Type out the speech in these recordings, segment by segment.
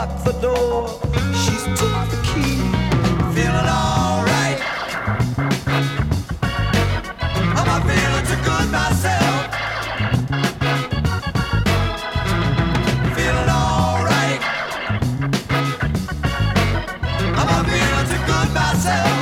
locked the door. She's took the key. Feeling alright. Am I feeling too good myself? Feeling alright. Am I feeling too good myself?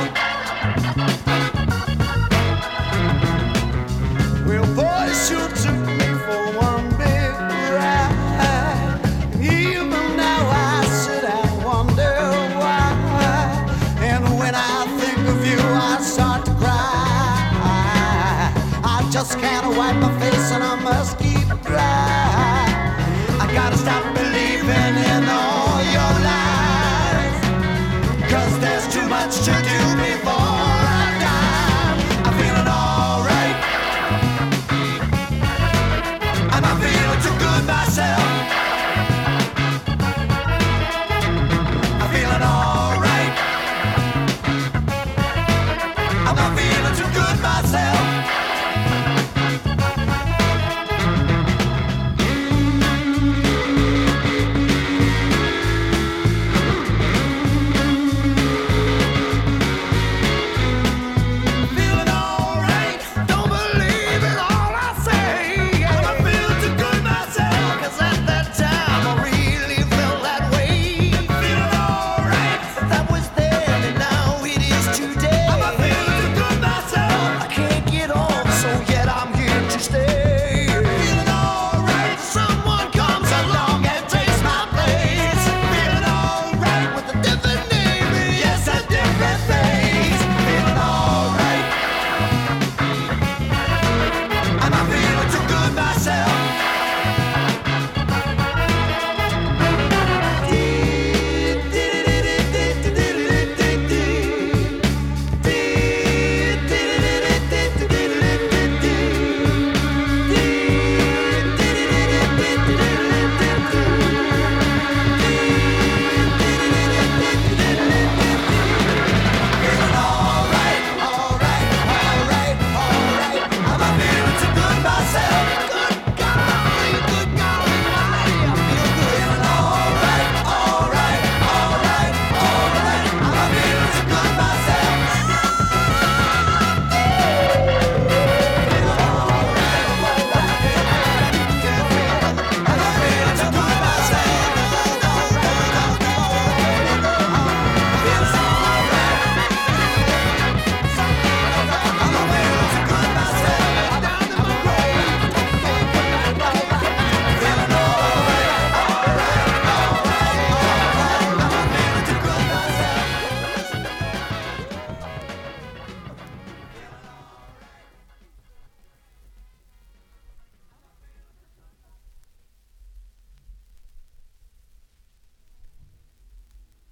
Well, boys sure took me for one big ride. And even now I sit and wonder why. And when I think of you, I start to cry. I just can't wipe my face and I must keep dry. I gotta stop